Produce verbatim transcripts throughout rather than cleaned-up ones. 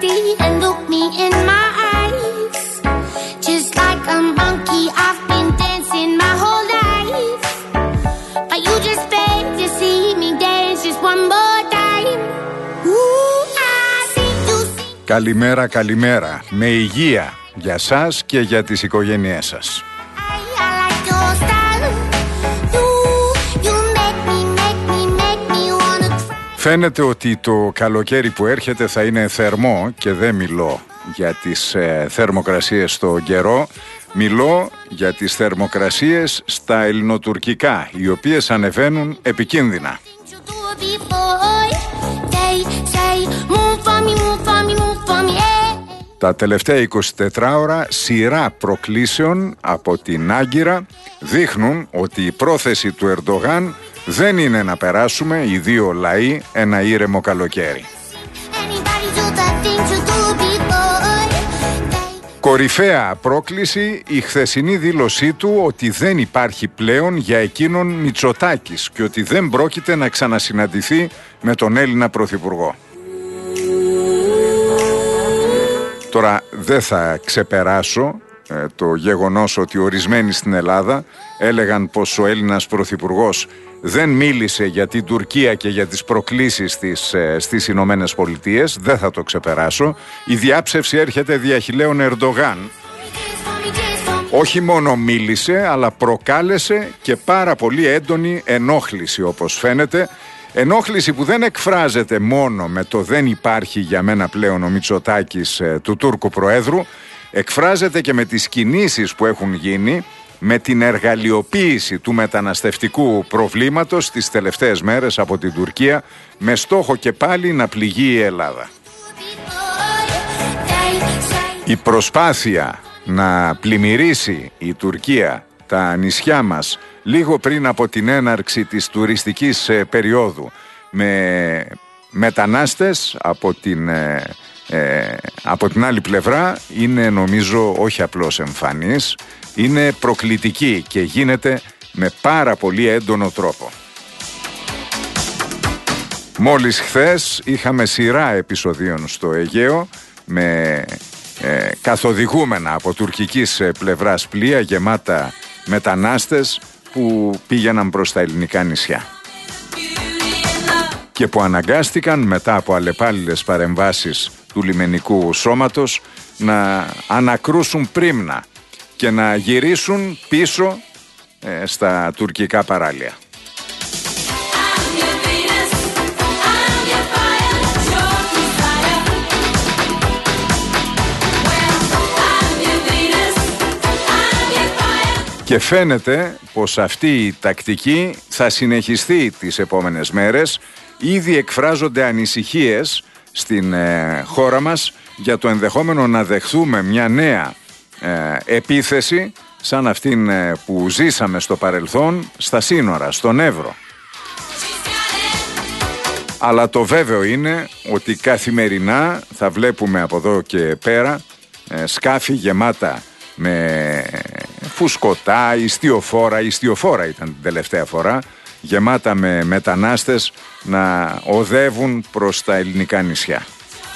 body and look me in my eyes. Just like a monkey, I've been dancing my whole life. But you just beg to see me dance just one more time. Ooh, I see you see. Καλημέρα, καλημέρα. Με υγεία για σας και για τις οικογένειές σας. Φαίνεται ότι το καλοκαίρι που έρχεται θα είναι θερμό και δεν μιλώ για τις ε, θερμοκρασίες στο καιρό, μιλώ για τις θερμοκρασίες στα ελληνοτουρκικά, οι οποίες ανεβαίνουν επικίνδυνα. Τα τελευταία εικοσιτέσσερις ώρα σειρά προκλήσεων από την Άγκυρα δείχνουν ότι η πρόθεση του Ερντογάν δεν είναι να περάσουμε οι δύο λαοί ένα ήρεμο καλοκαίρι. Κορυφαία πρόκληση η χθεσινή δήλωσή του ότι δεν υπάρχει πλέον για εκείνον Μητσοτάκης και ότι δεν πρόκειται να ξανασυναντηθεί με τον Έλληνα Πρωθυπουργό. Τώρα δεν θα ξεπεράσω ε, το γεγονός ότι ορισμένοι στην Ελλάδα έλεγαν πως ο Έλληνας Πρωθυπουργός δεν μίλησε για την Τουρκία και για τις προκλήσεις της, ε, στις Ηνωμένες Πολιτείες. Δεν θα το ξεπεράσω. Η διάψευση έρχεται δια χειλέων Ερντογάν. Όχι μόνο μίλησε, αλλά προκάλεσε και πάρα πολύ έντονη ενόχληση, όπως φαίνεται. Ενόχληση που δεν εκφράζεται μόνο με το δεν υπάρχει για μένα πλέον ο Μητσοτάκης ε, του Τούρκου Προέδρου, εκφράζεται και με τις κινήσεις που έχουν γίνει, με την εργαλειοποίηση του μεταναστευτικού προβλήματος τις τελευταίες μέρες από την Τουρκία, με στόχο και πάλι να πληγεί η Ελλάδα. Η προσπάθεια να πλημμυρίσει η Τουρκία τα νησιά μας λίγο πριν από την έναρξη της τουριστικής ε, περίοδου με μετανάστες από την, ε, ε, από την άλλη πλευρά είναι νομίζω όχι απλώς εμφανής, είναι προκλητική και γίνεται με πάρα πολύ έντονο τρόπο. Μόλις χθες είχαμε σειρά επεισοδίων στο Αιγαίο με ε, καθοδηγούμενα από τουρκικής πλευράς πλοία γεμάτα μετανάστες που πήγαιναν προς τα ελληνικά νησιά και που αναγκάστηκαν μετά από αλλεπάλληλες παρεμβάσεις του λιμενικού σώματος να ανακρούσουν πρίμνα και να γυρίσουν πίσω ε, στα τουρκικά παράλια. Και φαίνεται πως αυτή η τακτική θα συνεχιστεί τις επόμενες μέρες. Ήδη εκφράζονται ανησυχίες στην ε, χώρα μας για το ενδεχόμενο να δεχθούμε μια νέα ε, επίθεση σαν αυτήν ε, που ζήσαμε στο παρελθόν στα σύνορα, στον Εύρο. Αλλά το βέβαιο είναι ότι καθημερινά θα βλέπουμε από εδώ και πέρα ε, σκάφη γεμάτα με φουσκωτά, ιστιοφόρα, ιστιοφόρα ήταν την τελευταία φορά, γεμάτα με μετανάστες να οδεύουν προς τα ελληνικά νησιά.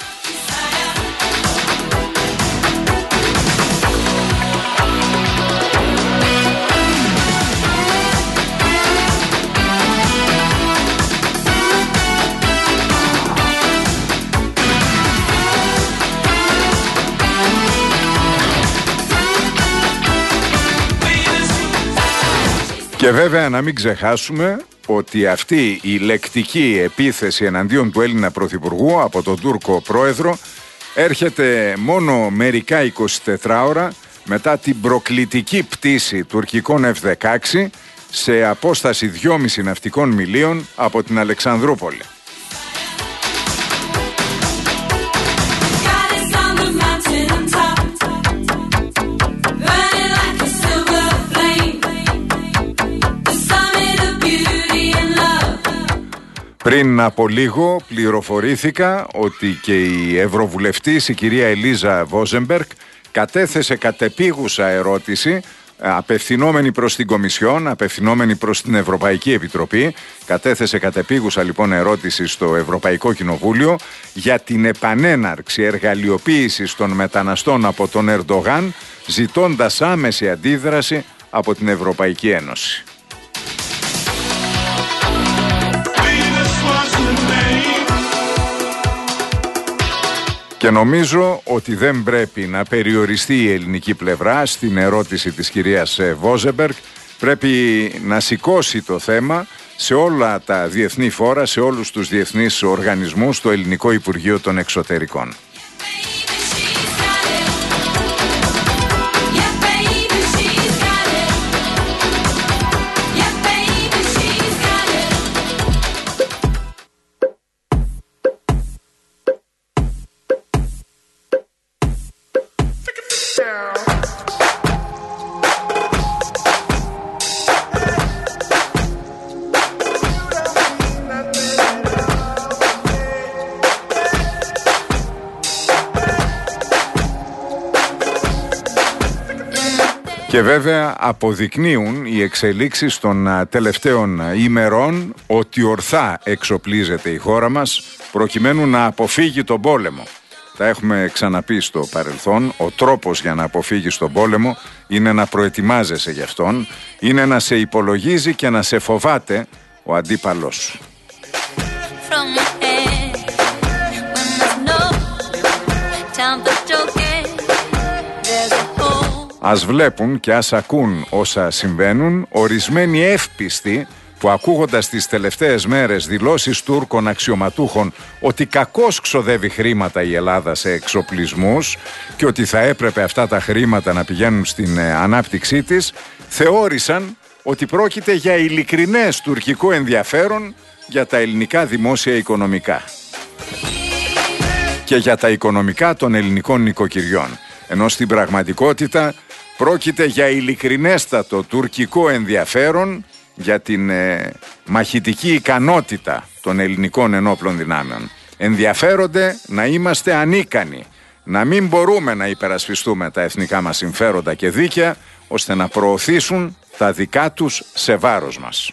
Και βέβαια να μην ξεχάσουμε ότι αυτή η λεκτική επίθεση εναντίον του Έλληνα Πρωθυπουργού από τον Τούρκο Πρόεδρο έρχεται μόνο μερικά εικοσιτέσσερις ώρα μετά την προκλητική πτήση τουρκικών εφ δεκαέξι σε απόσταση δυόμισι ναυτικών μιλίων από την Αλεξανδρούπολη. Πριν από λίγο πληροφορήθηκα ότι και η Ευρωβουλευτής η κυρία Ελίζα Βόζεμπεργκ κατέθεσε κατεπίγουσα ερώτηση απευθυνόμενη προς την Κομισιόν, απευθυνόμενη προς την Ευρωπαϊκή Επιτροπή, κατέθεσε κατεπίγουσα λοιπόν ερώτηση στο Ευρωπαϊκό Κοινοβούλιο για την επανέναρξη εργαλειοποίησης των μεταναστών από τον Ερντογάν, ζητώντας άμεση αντίδραση από την Ευρωπαϊκή Ένωση. Και νομίζω ότι δεν πρέπει να περιοριστεί η ελληνική πλευρά στην ερώτηση της κυρίας Βόζεμπεργκ. Πρέπει να σηκώσει το θέμα σε όλα τα διεθνή φόρα, σε όλους τους διεθνείς οργανισμούς, στο Ελληνικό Υπουργείο των Εξωτερικών. Και βέβαια αποδεικνύουν οι εξελίξεις των τελευταίων ημερών ότι ορθά εξοπλίζεται η χώρα μας προκειμένου να αποφύγει τον πόλεμο. Τα έχουμε ξαναπεί στο παρελθόν, ο τρόπος για να αποφύγεις τον πόλεμο είναι να προετοιμάζεσαι γι' αυτόν, είναι να σε υπολογίζει και να σε φοβάται ο αντίπαλός σου. Ας βλέπουν και ας ακούν όσα συμβαίνουν ορισμένοι εύπιστοι που, ακούγοντας τις τελευταίες μέρες δηλώσεις Τούρκων αξιωματούχων ότι κακώς ξοδεύει χρήματα η Ελλάδα σε εξοπλισμούς και ότι θα έπρεπε αυτά τα χρήματα να πηγαίνουν στην ε, ανάπτυξή της, θεώρησαν ότι πρόκειται για ειλικρινές τουρκικό ενδιαφέρον για τα ελληνικά δημόσια οικονομικά και για τα οικονομικά των ελληνικών νοικοκυριών. Ενώ στην πραγματικότητα πρόκειται για ειλικρινέστατο τουρκικό ενδιαφέρον για την ε, μαχητική ικανότητα των ελληνικών ενόπλων δυνάμεων. Ενδιαφέρονται να είμαστε ανίκανοι, να μην μπορούμε να υπερασπιστούμε τα εθνικά μας συμφέροντα και δίκαια, ώστε να προωθήσουν τα δικά τους σε βάρος μας.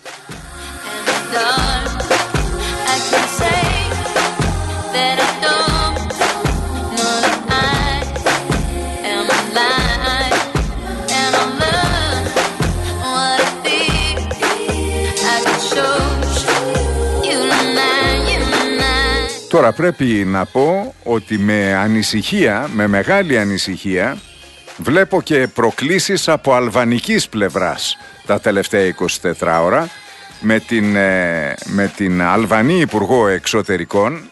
Τώρα πρέπει να πω ότι με ανησυχία, με μεγάλη ανησυχία, βλέπω και προκλήσεις από αλβανικής πλευράς τα τελευταία εικοσιτέσσερις ώρα με την, με την Αλβανή Υπουργό Εξωτερικών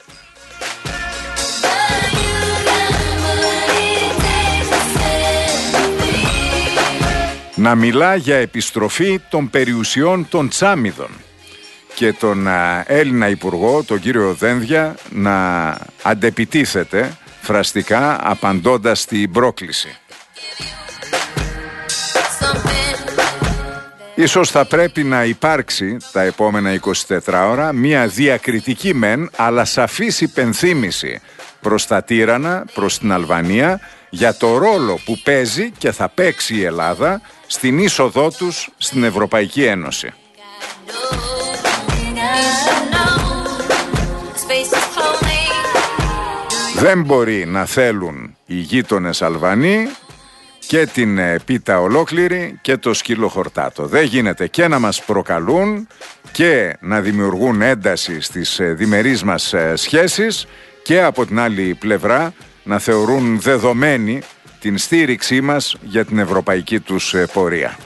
να μιλά για επιστροφή των περιουσιών των Τσάμιδων και τον Έλληνα Υπουργό, τον κύριο Δένδια, να αντεπιτίθεται φραστικά απαντώντας στην πρόκληση. Ίσως θα πρέπει να υπάρξει τα επόμενα εικοσιτέσσερις ώρα μια διακριτική μεν αλλά σαφής υπενθύμηση προς τα τύρανα, προς την Αλβανία, για το ρόλο που παίζει και θα παίξει η Ελλάδα στην είσοδό τους στην Ευρωπαϊκή Ένωση. Δεν μπορεί να θέλουν οι γείτονες Αλβανοί και την πίτα ολόκληρη και το σκύλο χορτάτο. Δεν γίνεται και να μας προκαλούν και να δημιουργούν ένταση στις διμερείς μας σχέσεις και από την άλλη πλευρά να θεωρούν δεδομένη την στήριξή μας για την ευρωπαϊκή τους πορεία.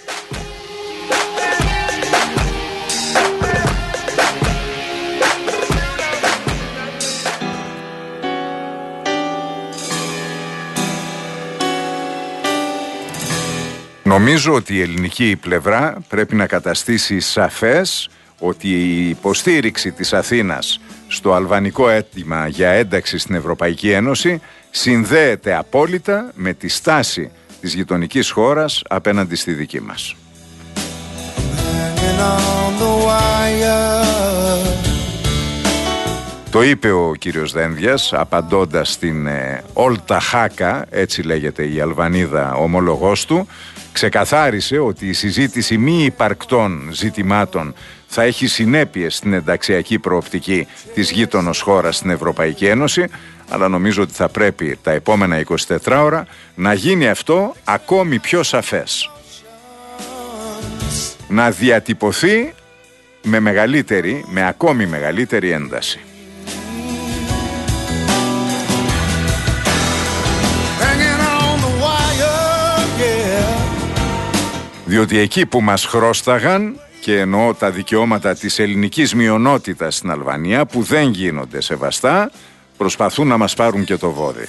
Νομίζω ότι η ελληνική πλευρά πρέπει να καταστήσει σαφές ότι η υποστήριξη της Αθήνας στο αλβανικό αίτημα για ένταξη στην Ευρωπαϊκή Ένωση συνδέεται απόλυτα με τη στάση της γειτονικής χώρας απέναντι στη δική μας. Το είπε ο κύριος Δένδιας απαντώντας στην ε, Όλτα Χάκα, έτσι λέγεται η Αλβανίδα ομολογός του. Ξεκαθάρισε ότι η συζήτηση μη υπαρκτών ζητημάτων θα έχει συνέπειες στην ενταξιακή προοπτική της γείτονος χώρας στην Ευρωπαϊκή Ένωση, αλλά νομίζω ότι θα πρέπει τα επόμενα είκοσι τέσσερις ώρα να γίνει αυτό ακόμη πιο σαφές. Να διατυπωθεί με μεγαλύτερη, με ακόμη μεγαλύτερη ένταση. Διότι εκεί που μας χρώσταγαν, και εννοώ τα δικαιώματα της ελληνικής μειονότητας στην Αλβανία που δεν γίνονται σεβαστά, προσπαθούν να μας πάρουν και το βόδι.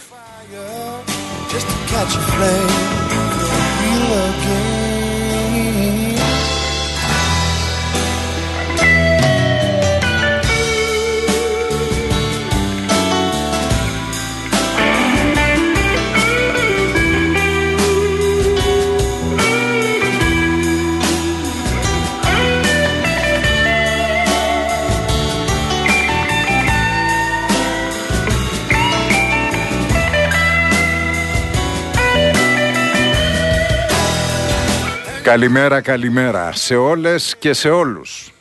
Καλημέρα, καλημέρα σε όλες και σε όλους.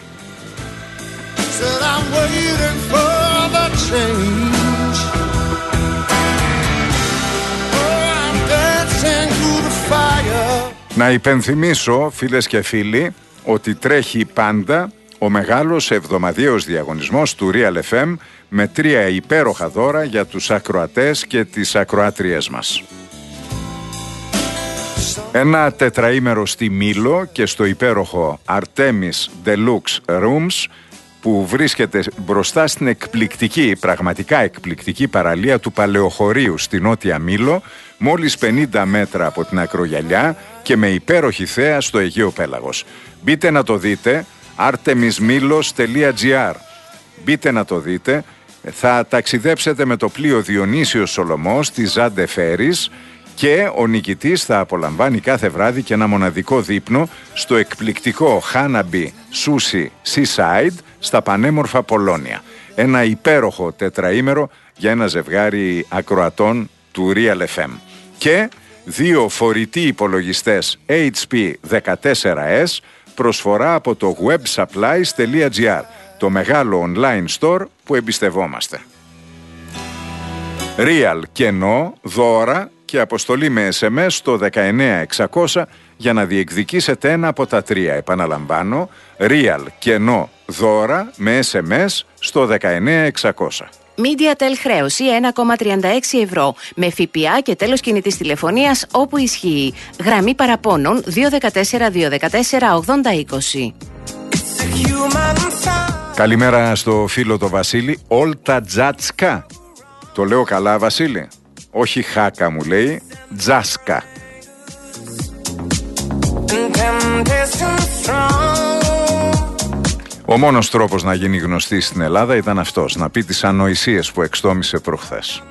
Να υπενθυμίσω, φίλες και φίλοι, ότι τρέχει πάντα ο μεγάλος εβδομαδιαίος διαγωνισμός του Real εφ εμ με τρία υπέροχα δώρα για τους ακροατές και τις ακροάτριές μας. Ένα τετραήμερο στη Μήλο και στο υπέροχο Artemis Deluxe Rooms που βρίσκεται μπροστά στην εκπληκτική, πραγματικά εκπληκτική παραλία του Παλαιοχωρίου στη Νότια Μήλο, μόλις πενήντα μέτρα από την ακρογιαλιά και με υπέροχη θέα στο Αιγαίο Πέλαγος. Μπείτε να το δείτε, artemis milos τελεία gr. Μπείτε να το δείτε, θα ταξιδέψετε με το πλοίο Διονύσιος Σολωμός της Ζάντε Φέρις και ο νικητής θα απολαμβάνει κάθε βράδυ και ένα μοναδικό δείπνο στο εκπληκτικό Hanabi Sushi Seaside στα πανέμορφα Πολώνια. Ένα υπέροχο τετραήμερο για ένα ζευγάρι ακροατών του Real εφ εμ. Και δύο φορητοί υπολογιστές έιτς πι δεκατέσσερα ες προσφορά από το websupplies τελεία gr, το μεγάλο online store που εμπιστευόμαστε. Real κενό, δώρα και αποστολή με ες εμ ες στο δεκαεννέα εξακόσια για να διεκδικήσετε ένα από τα τρία. Επαναλαμβάνω, Real κενό, δώρα με ες εμ ες στο δεκαεννέα εξακόσια. MediaTel χρέωση ένα κόμμα τριάντα έξι ευρώ με ΦΠΑ και τέλος κινητής τηλεφωνίας όπου ισχύει. Γραμμή παραπώνων δύο ένα τέσσερα δύο ένα τέσσερα ογδόντα είκοσι. Καλημέρα στο φίλο το Βασίλη. Όλτα Τζάτσκα. Το λέω καλά, Βασίλη? Όχι χάκα μου λέει, τζάσκα. Ο μόνος τρόπος να γίνει γνωστή στην Ελλάδα ήταν αυτός, να πει τις ανοησίες που εξτόμησε προχθές.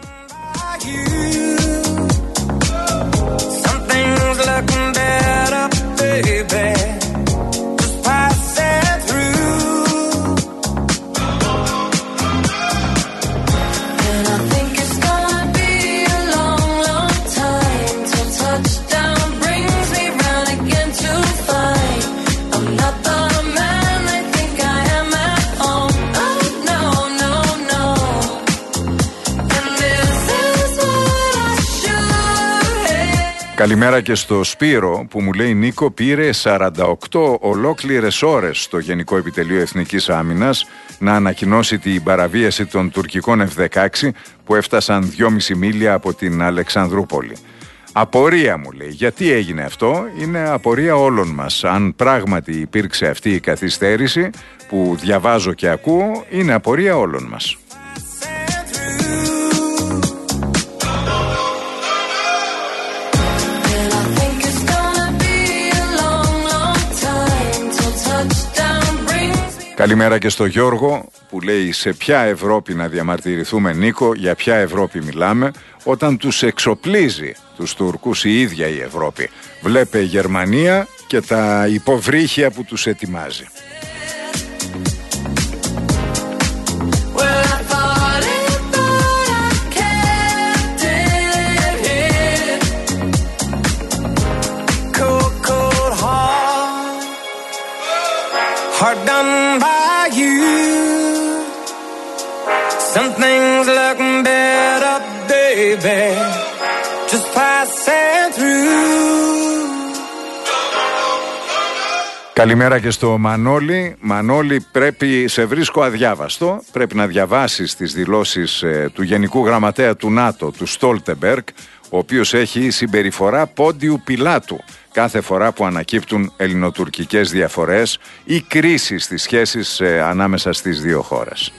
Καλημέρα και στο Σπύρο που μου λέει, Νίκο, πήρε σαράντα οκτώ ολόκληρες ώρες στο Γενικό Επιτελείο Εθνικής Άμυνας να ανακοινώσει την παραβίαση των τουρκικών εφ δεκαέξι που έφτασαν δυόμιση μίλια από την Αλεξανδρούπολη. Απορία μου λέει, γιατί έγινε αυτό? Είναι απορία όλων μας. Αν πράγματι υπήρξε αυτή η καθυστέρηση που διαβάζω και ακούω, είναι απορία όλων μας. Καλημέρα και στο Γιώργο που λέει, σε ποια Ευρώπη να διαμαρτυρηθούμε, Νίκο, για ποια Ευρώπη μιλάμε όταν τους εξοπλίζει τους Τούρκους η ίδια η Ευρώπη. Βλέπε η Γερμανία και τα υποβρύχια που τους ετοιμάζει. are done by you. Some things look better, baby, just passing through. Καλημέρα και στο Μανώλη. Μανώλη, πρέπει, σε βρίσκω αδιάβαστο. Πρέπει να διαβάσεις τις δηλώσεις ε, του Γενικού Γραμματέα του ΝΑΤΟ, του Στόλτεμπεργκ, ο οποίος έχει συμπεριφορά πόντιου πιλάτου κάθε φορά που ανακύπτουν ελληνοτουρκικές διαφορές ή κρίσεις στις σχέσεις ε, ανάμεσα στις δύο χώρες.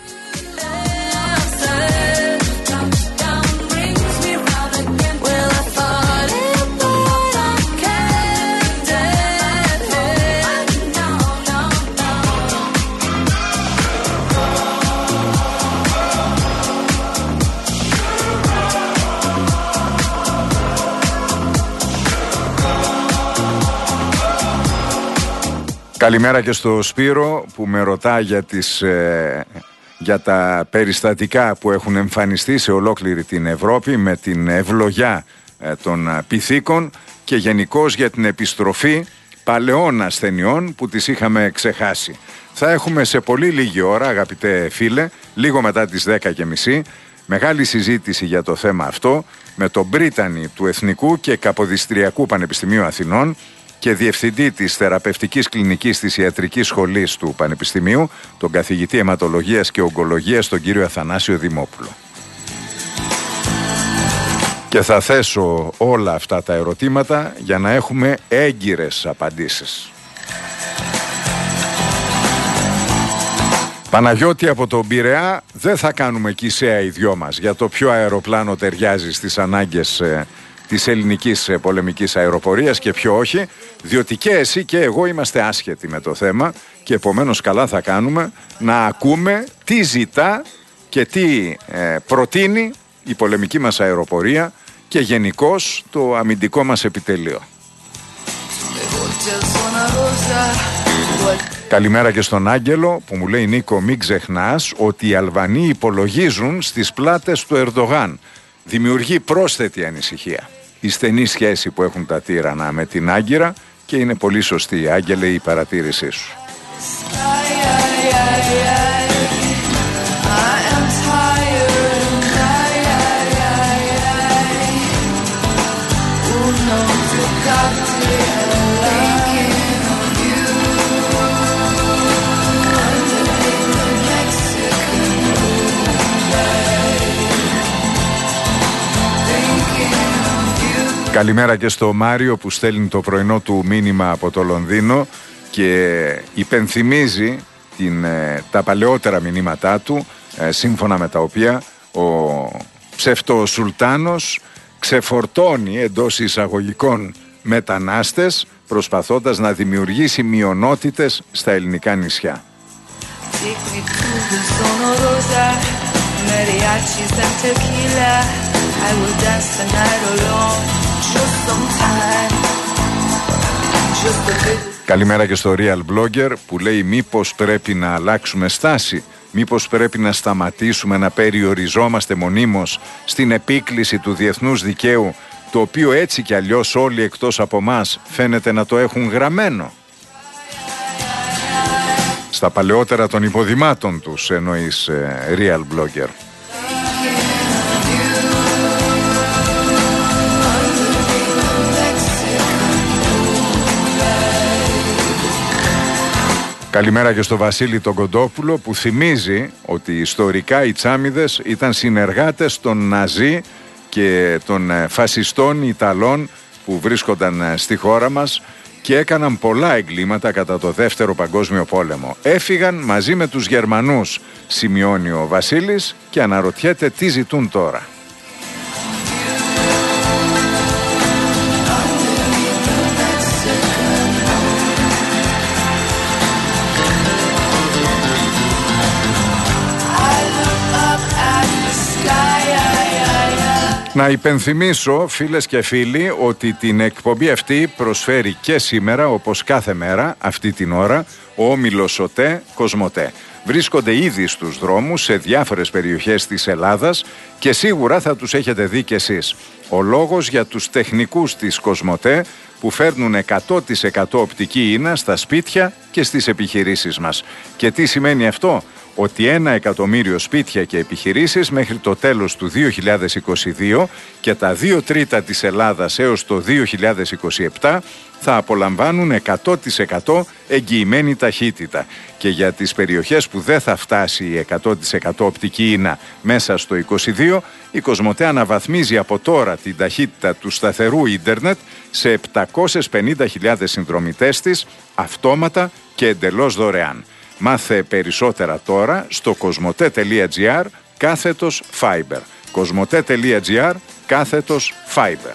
Καλημέρα και στο Σπύρο που με ρωτά για, τις, ε, για τα περιστατικά που έχουν εμφανιστεί σε ολόκληρη την Ευρώπη με την ευλογιά ε, των πυθίκων και γενικώς για την επιστροφή παλαιών ασθενειών που τις είχαμε ξεχάσει. Θα έχουμε σε πολύ λίγη ώρα, αγαπητέ φίλε, λίγο μετά τις δέκα και μισή, μεγάλη συζήτηση για το θέμα αυτό με τον Πρίτανη του Εθνικού και Καποδιστριακού Πανεπιστημίου Αθηνών και διευθυντή της θεραπευτικής κλινικής της ιατρικής σχολής του Πανεπιστημίου, τον καθηγητή αιματολογίας και ογκολογίας, τον κύριο Αθανάσιο Δημόπουλο. Και θα θέσω όλα αυτά τα ερωτήματα για να έχουμε έγκυρες απαντήσεις. Παναγιώτη, από τον Πειραιά δεν θα κάνουμε κησαία οι δυο μας για το ποιο αεροπλάνο ταιριάζει στις ανάγκες ε, της ελληνικής πολεμικής αεροπορίας και ποιο όχι, διότι και εσύ και εγώ είμαστε άσχετοι με το θέμα και επομένως καλά θα κάνουμε να ακούμε τι ζητά και τι ε, προτείνει η πολεμική μας αεροπορία και γενικώς το αμυντικό μας επιτελείο. Καλημέρα και στον Άγγελο που μου λέει, Νίκο, μην ξεχνάς ότι οι Αλβανοί υπολογίζουν στις πλάτες του Ερντογάν. Δημιουργεί πρόσθετη ανησυχία η στενή σχέση που έχουν τα τύρανα με την Άγκυρα και είναι πολύ σωστή, Άγγελε, η παρατήρησή σου. Καλημέρα και στο Μάριο που στέλνει το πρωινό του μήνυμα από το Λονδίνο και υπενθυμίζει την, τα παλαιότερα μηνύματά του, σύμφωνα με τα οποία ο ψευτοσουλτάνος ξεφορτώνει εντός εισαγωγικών μετανάστες προσπαθώντας να δημιουργήσει μειονότητες στα ελληνικά νησιά. Καλημέρα και στο Real Blogger που λέει, μήπως πρέπει να αλλάξουμε στάση, μήπως πρέπει να σταματήσουμε να περιοριζόμαστε μονίμως στην επίκληση του διεθνούς δικαίου, το οποίο έτσι κι αλλιώς όλοι εκτός από μας φαίνεται να το έχουν γραμμένο. Στα παλαιότερα των υποδημάτων τους εννοείς, ε, Real Blogger. Καλημέρα και στο Βασίλη τον Κοντόπουλο που θυμίζει ότι ιστορικά οι Τσάμιδες ήταν συνεργάτες των Ναζί και των φασιστών Ιταλών που βρίσκονταν στη χώρα μας και έκαναν πολλά εγκλήματα κατά το Δεύτερο Παγκόσμιο Πόλεμο. Έφυγαν μαζί με τους Γερμανούς, σημειώνει ο Βασίλης και αναρωτιέται τι ζητούν τώρα. Να υπενθυμίσω, φίλες και φίλοι, ότι την εκπομπή αυτή προσφέρει και σήμερα, όπως κάθε μέρα, αυτή την ώρα, ο Όμιλος ΟΤΕ Κοσμοτέ. Βρίσκονται ήδη στους δρόμους σε διάφορες περιοχές της Ελλάδας Και σίγουρα θα τους έχετε δει κι εσείς. Ο λόγος για τους τεχνικούς της Κοσμοτέ που φέρνουν εκατό τοις εκατό οπτική ίνα στα σπίτια και στις επιχειρήσεις μας. Και τι σημαίνει αυτό? Ότι ένα εκατομμύριο σπίτια και επιχειρήσεις μέχρι το τέλος του δύο χιλιάδες είκοσι δύο και τα δύο τρίτα της Ελλάδας έως το δύο χιλιάδες είκοσι επτά θα απολαμβάνουν εκατό τοις εκατό εγγυημένη ταχύτητα. Και για τις περιοχές που δεν θα φτάσει η εκατό τοις εκατό οπτική ίνα μέσα στο είκοσι δύο, η Κοσμοτέ αναβαθμίζει από τώρα την ταχύτητα του σταθερού ίντερνετ σε επτακόσιες πενήντα χιλιάδες συνδρομητές της, αυτόματα και εντελώς δωρεάν. Μάθε περισσότερα τώρα στο κοσμοτέ.gr κάθετος Fiber. κοσμοτέ.gr κάθετος Fiber.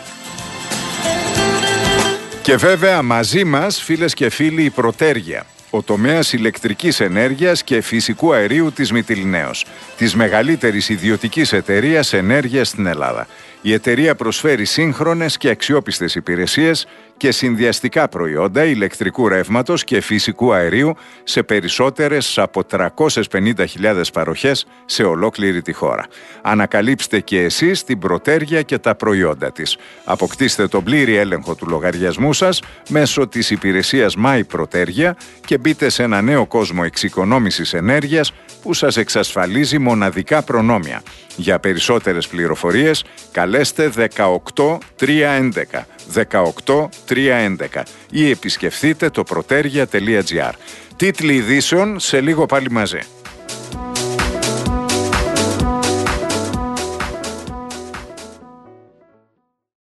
Και βέβαια μαζί μας, φίλες και φίλοι, η Πρωτέργεια, ο τομέας ηλεκτρικής ενέργειας και φυσικού αερίου της Μυτιληναίος, της μεγαλύτερης ιδιωτικής εταιρείας ενέργειας στην Ελλάδα. Η εταιρεία προσφέρει σύγχρονες και αξιόπιστες υπηρεσίες και συνδυαστικά προϊόντα ηλεκτρικού ρεύματος και φυσικού αερίου σε περισσότερες από τριακόσιες πενήντα χιλιάδες παροχές σε ολόκληρη τη χώρα. Ανακαλύψτε και εσείς την Πρωτέργεια και τα προϊόντα της. Αποκτήστε τον πλήρη έλεγχο του λογαριασμού σας μέσω της υπηρεσίας My Πρωτέργεια και μπείτε σε ένα νέο κόσμο εξοικονόμησης ενέργειας που σας εξασφαλίζει μοναδικά προνόμια. Για περισσότερες πληροφορίες καλέστε δεκαοκτώ τριακόσια έντεκα δεκαοκτώ τριακόσια έντεκα ή επισκεφθείτε το protergia τελεία gr. Τίτλοι ειδήσεων σε λίγο πάλι μαζί.